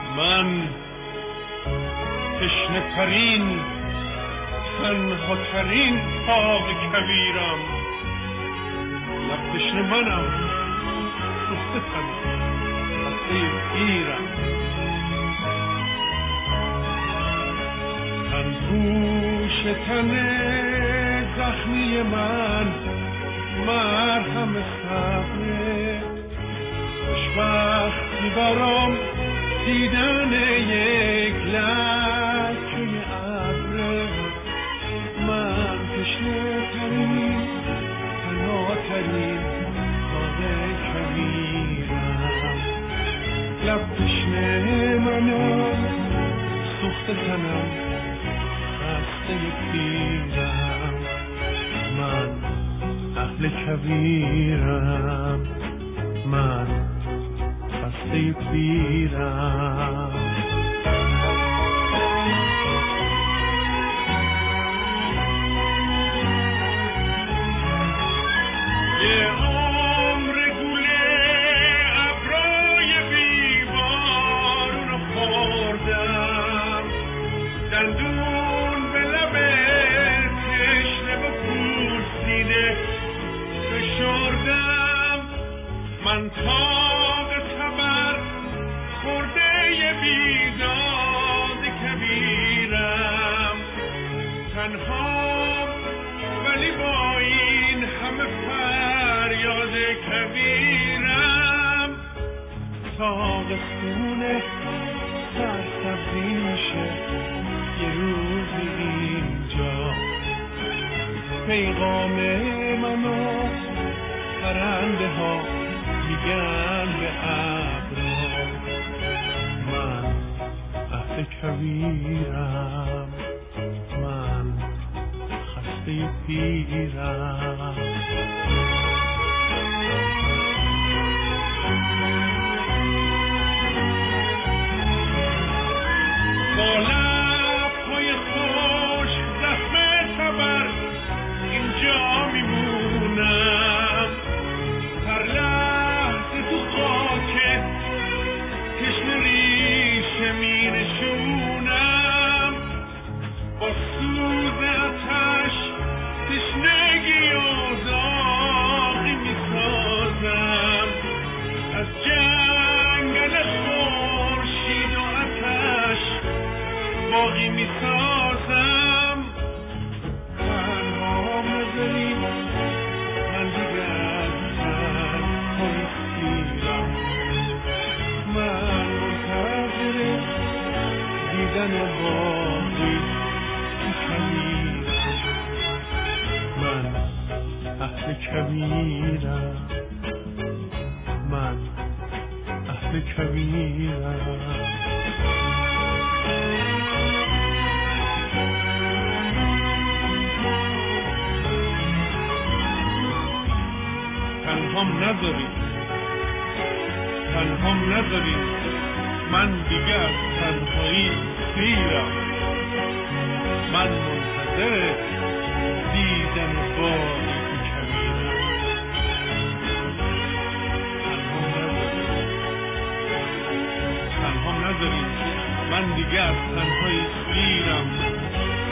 من تشنه ترین تنها ترین باغ کویرم، لب تشنه منم، سوخته تنم، خسته پیرم. تن پوش تن زخمی من مرهم صبره، خوشبختی برام دیدن یک لکه ابره. من تشنه ترین تنها ترین باغ کویرم، لب تشنه منم، سوخته تنم، خسته پیرم. من اهل کویرم، من خسته پیرم. یه عمر گوله ابرای بیبارون خوردم، دندون به لب تشنه و پوسیده فشردم. من تاق تبر خورده بیداد کبیرم، تنها ولی با این همه فریاد کبیرم. تابستون سرسبزی میشه یه روزی اینجا، پیغام منو پرنده ها میگن به ابرا. من اهل کویرم، من خسته پیرم. با لب‌های خوش زخم صبر اینجا میمونم، هر لحظه تو خاک تشنه ریشه مینشونم. با سوز آتش تشنگی و داغی میسازم، از جنگل خورشید و آتش باغی میسازم. تنها نذاری من دیگر تنهایی سیرم، من منتظر دیدن باقی کویرم. من اهل کویرم، من اهل کویرم. تنهام نذاری من دیگر تنهایی سیرم، من منتظر دیدن باقی کویرم. تنهام نذاری من دیگر تنهایی سیرم،